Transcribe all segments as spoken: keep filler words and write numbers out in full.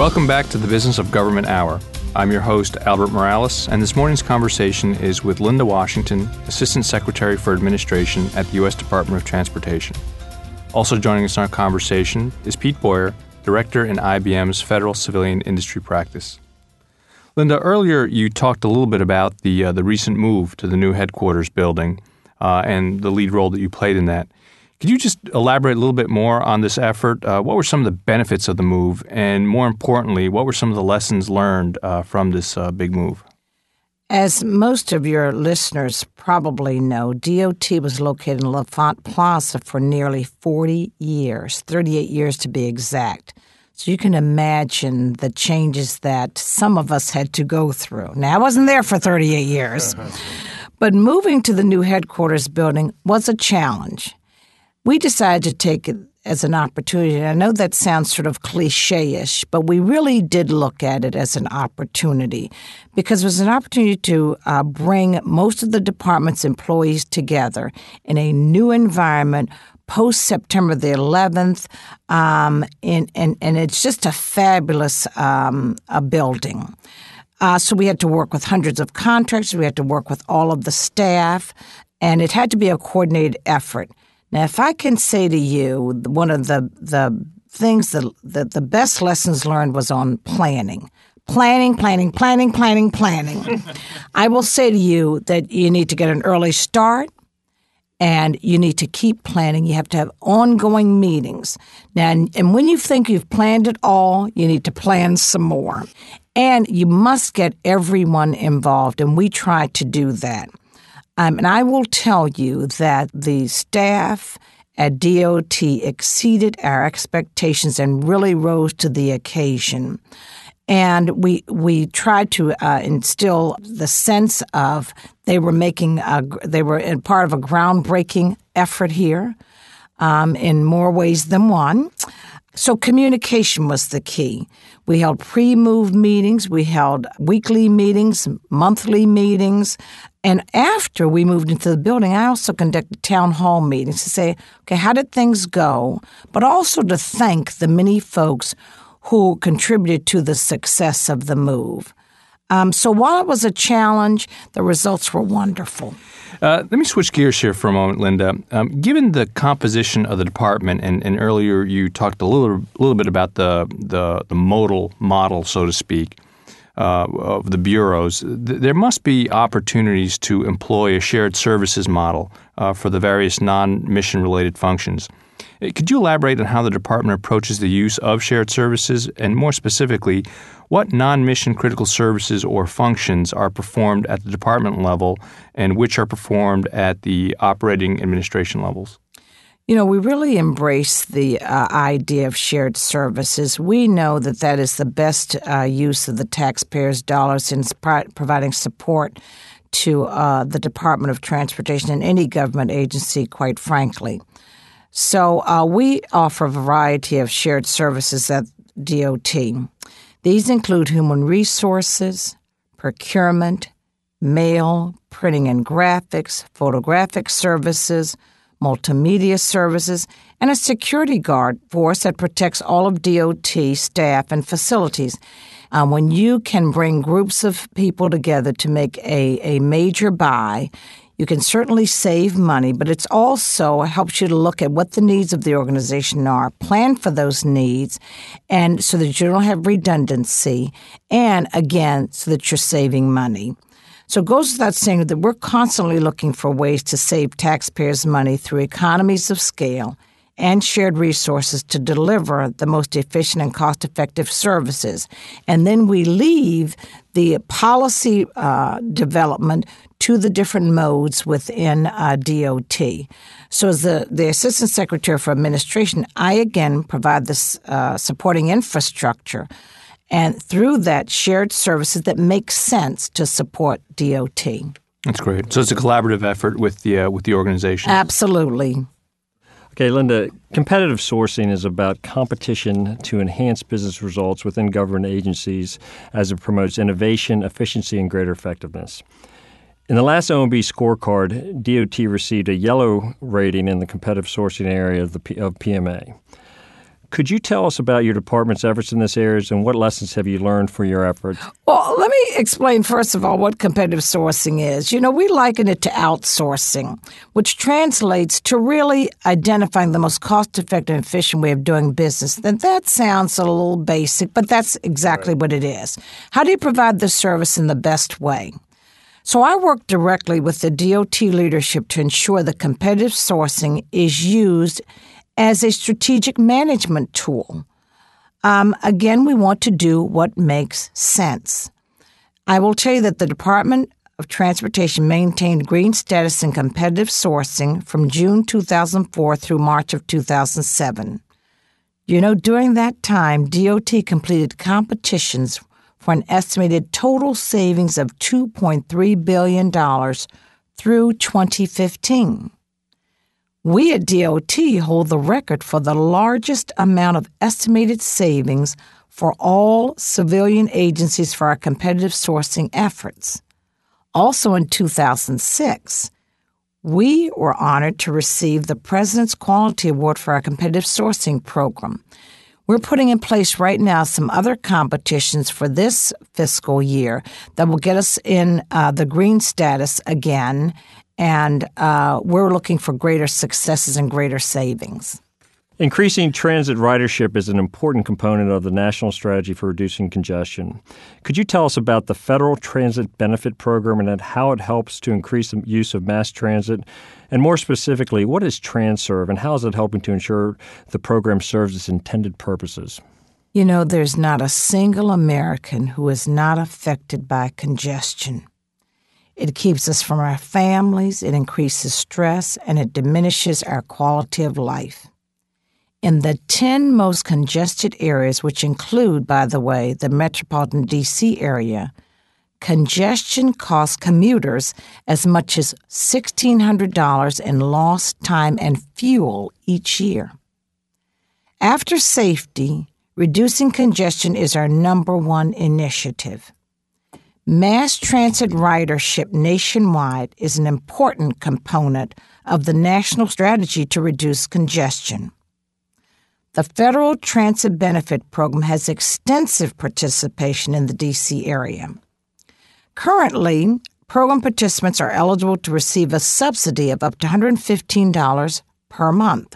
Welcome back to the Business of Government Hour. I'm your host, Albert Morales, and this morning's conversation is with Linda Washington, Assistant Secretary for Administration at the U S Department of Transportation. Also joining us in our conversation is Pete Boyer, Director in I B M's Federal Civilian Industry Practice. Linda, earlier you talked a little bit about the uh, the recent move to the new headquarters building uh, and the lead role that you played in that. Could you just elaborate a little bit more on this effort? Uh, what were some of the benefits of the move? And more importantly, what were some of the lessons learned uh, from this uh, big move? As most of your listeners probably know, D O T was located in L'Enfant Plaza for nearly forty years, thirty-eight years to be exact. So you can imagine the changes that some of us had to go through. Now, I wasn't there for thirty-eight years, but moving to the new headquarters building was a challenge. We decided to take it as an opportunity. I know that sounds sort of cliche-ish, but we really did look at it as an opportunity because it was an opportunity to uh, bring most of the department's employees together in a new environment post-September the eleventh, um, and, and, and it's just a fabulous um, a building. Uh, so we had to work with hundreds of contractors. We had to work with all of the staff, and it had to be a coordinated effort. Now, if I can say to you, one of the the things that, that the best lessons learned was on planning. Planning, planning, planning, planning, planning. I will say to you that you need to get an early start and you need to keep planning. You have to have ongoing meetings. Now, and, and when you think you've planned it all, you need to plan some more. And you must get everyone involved, and we try to do that. Um, and I will tell you that the staff at D O T exceeded our expectations and really rose to the occasion. And we we tried to uh, instill the sense of they were making a, they were in part of a groundbreaking effort here um, in more ways than one. So communication was the key. We held pre-move meetings, we held weekly meetings, monthly meetings, and after we moved into the building, I also conducted town hall meetings to say, okay, how did things go? But also to thank the many folks who contributed to the success of the move. Um, so while it was a challenge, the results were wonderful. Uh, let me switch gears here for a moment, Linda. Um, given the composition of the department, and, and earlier you talked a little little bit about the the, the modal model, so to speak, uh, of the bureaus, th- there must be opportunities to employ a shared services model uh, for the various non-mission related functions. Could you elaborate on how the department approaches the use of shared services, and more specifically, what non-mission critical services or functions are performed at the department level and which are performed at the operating administration levels? You know, we really embrace the uh, idea of shared services. We know that that is the best uh, use of the taxpayers' dollars in sp- providing support to uh, the Department of Transportation and any government agency, quite frankly. So uh, we offer a variety of shared services at D O T. These include human resources, procurement, mail, printing and graphics, photographic services, multimedia services, and a security guard force that protects all of D O T staff and facilities. Um, when you can bring groups of people together to make a, a major buy, you can certainly save money, but it's also helps you to look at what the needs of the organization are, plan for those needs, and so that you don't have redundancy, and again, so that you're saving money. So it goes without saying that we're constantly looking for ways to save taxpayers' money through economies of scale and shared resources to deliver the most efficient and cost-effective services. And then we leave the policy uh, development to the different modes within uh, D O T. So as the, the Assistant Secretary for Administration, I again provide this uh, supporting infrastructure and through that shared services that make sense to support D O T. That's great. So it's a collaborative effort with the uh, with the organization. Absolutely. Okay, Linda, competitive sourcing is about competition to enhance business results within government agencies as it promotes innovation, efficiency, and greater effectiveness. In the last O M B scorecard, D O T received a yellow rating in the competitive sourcing area of, the P- of P M A. Could you tell us about your department's efforts in this area and what lessons have you learned from your efforts? Well, let me explain, first of all, what competitive sourcing is. You know, we liken it to outsourcing, which translates to really identifying the most cost-effective and efficient way of doing business. And that sounds a little basic, but that's exactly right. What it is. How do you provide the service in the best way? So I work directly with the D O T leadership to ensure that competitive sourcing is used as a strategic management tool. Um, again, we want to do what makes sense. I will tell you that the Department of Transportation maintained green status in competitive sourcing from June two thousand four through March of two thousand seven. You know, during that time, D O T completed competitions for an estimated total savings of two point three billion dollars through twenty fifteen. We at D O T hold the record for the largest amount of estimated savings for all civilian agencies for our competitive sourcing efforts. Also in two thousand six, we were honored to receive the President's Quality Award for our competitive sourcing program. We're putting in place right now some other competitions for this fiscal year that will get us in uh, the green status again. And uh, we're looking for greater successes and greater savings. Increasing transit ridership is an important component of the national strategy for reducing congestion. Could you tell us about the Federal Transit Benefit Program and how it helps to increase the use of mass transit? And more specifically, what is TransServe and how is it helping to ensure the program serves its intended purposes? You know, there's not a single American who is not affected by congestion. It keeps us from our families, it increases stress, and it diminishes our quality of life. In the ten most congested areas, which include, by the way, the metropolitan D C area, congestion costs commuters as much as one thousand six hundred dollars in lost time and fuel each year. After safety, reducing congestion is our number one initiative. Mass transit ridership nationwide is an important component of the national strategy to reduce congestion. The Federal Transit Benefit Program has extensive participation in the D C area. Currently, program participants are eligible to receive a subsidy of up to one hundred fifteen dollars per month.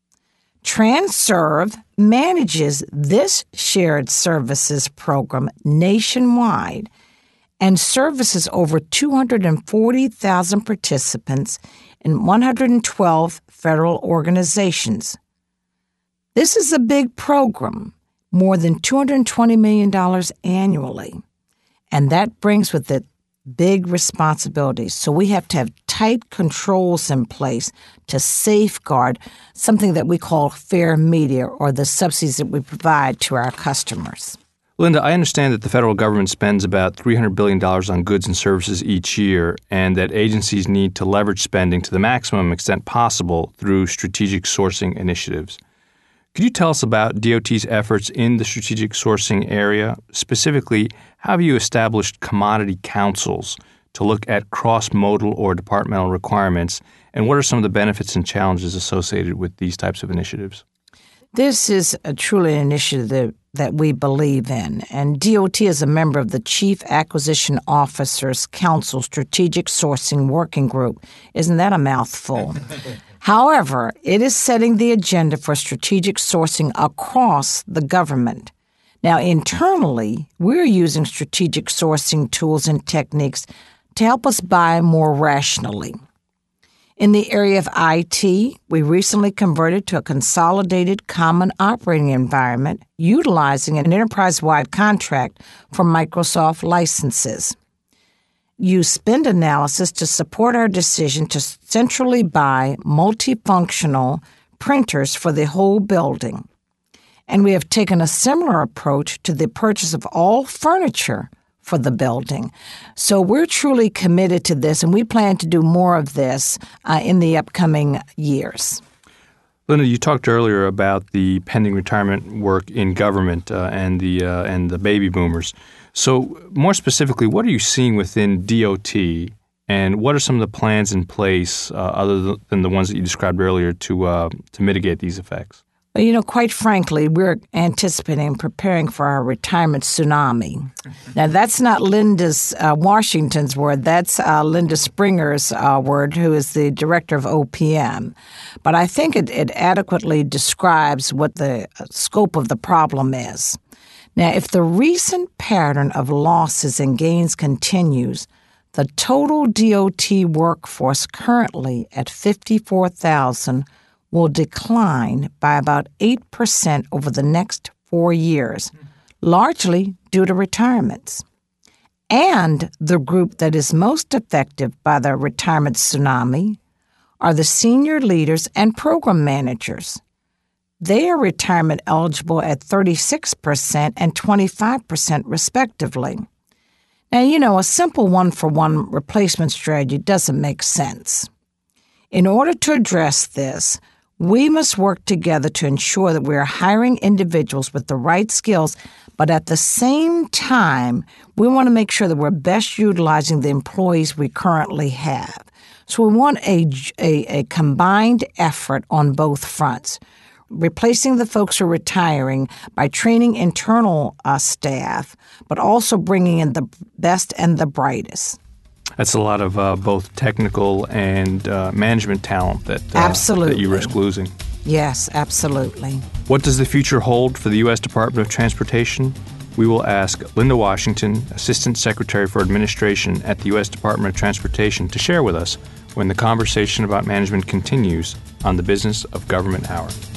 TransServe manages this shared services program nationwide and services over two hundred forty thousand participants in one hundred twelve federal organizations. This is a big program, more than two hundred twenty million dollars annually, and that brings with it big responsibilities. So we have to have tight controls in place to safeguard something that we call fair media, or the subsidies that we provide to our customers. Linda, I understand that the federal government spends about three hundred billion dollars on goods and services each year, and that agencies need to leverage spending to the maximum extent possible through strategic sourcing initiatives. Could you tell us about D O T's efforts in the strategic sourcing area? Specifically, how have you established commodity councils to look at cross-modal or departmental requirements, and what are some of the benefits and challenges associated with these types of initiatives? This is a truly an initiative that, that we believe in, and D O T is a member of the Chief Acquisition Officers Council Strategic Sourcing Working Group. Isn't that a mouthful? However, it is setting the agenda for strategic sourcing across the government. Now, internally, we're using strategic sourcing tools and techniques to help us buy more rationally. In the area of I T, we recently converted to a consolidated common operating environment utilizing an enterprise-wide contract for Microsoft licenses. Use spend analysis to support our decision to centrally buy multifunctional printers for the whole building. And we have taken a similar approach to the purchase of all furniture for the building. So we're truly committed to this, and we plan to do more of this uh, in the upcoming years. Linda, you talked earlier about the pending retirement work in government uh, and the uh, and the baby boomers. So more specifically, what are you seeing within D O T, and what are some of the plans in place, uh, other than the ones that you described earlier, to uh, to mitigate these effects? Well, you know, quite frankly, we're anticipating and preparing for our retirement tsunami. Now, that's not Linda's uh, Washington's word. That's uh, Linda Springer's uh, word, who is the director of O P M. But I think it, it adequately describes what the scope of the problem is. Now, if the recent pattern of losses and gains continues, the total D O T workforce currently at fifty-four thousand will decline by about eight percent over the next four years, largely due to retirements. And the group that is most affected by the retirement tsunami are the senior leaders and program managers. They are retirement eligible at thirty-six percent and twenty-five percent respectively. Now, you know, a simple one-for-one replacement strategy doesn't make sense. In order to address this, we must work together to ensure that we are hiring individuals with the right skills, but at the same time, we want to make sure that we're best utilizing the employees we currently have. So we want a, a, a combined effort on both fronts, replacing the folks who are retiring by training internal uh, staff, but also bringing in the best and the brightest. That's a lot of uh, both technical and uh, management talent that, uh, absolutely. that you risk losing. Yes, absolutely. What does the future hold for the U S Department of Transportation? We will ask Linda Washington, Assistant Secretary for Administration at the U S Department of Transportation, to share with us when the conversation about management continues on the Business of Government Hour.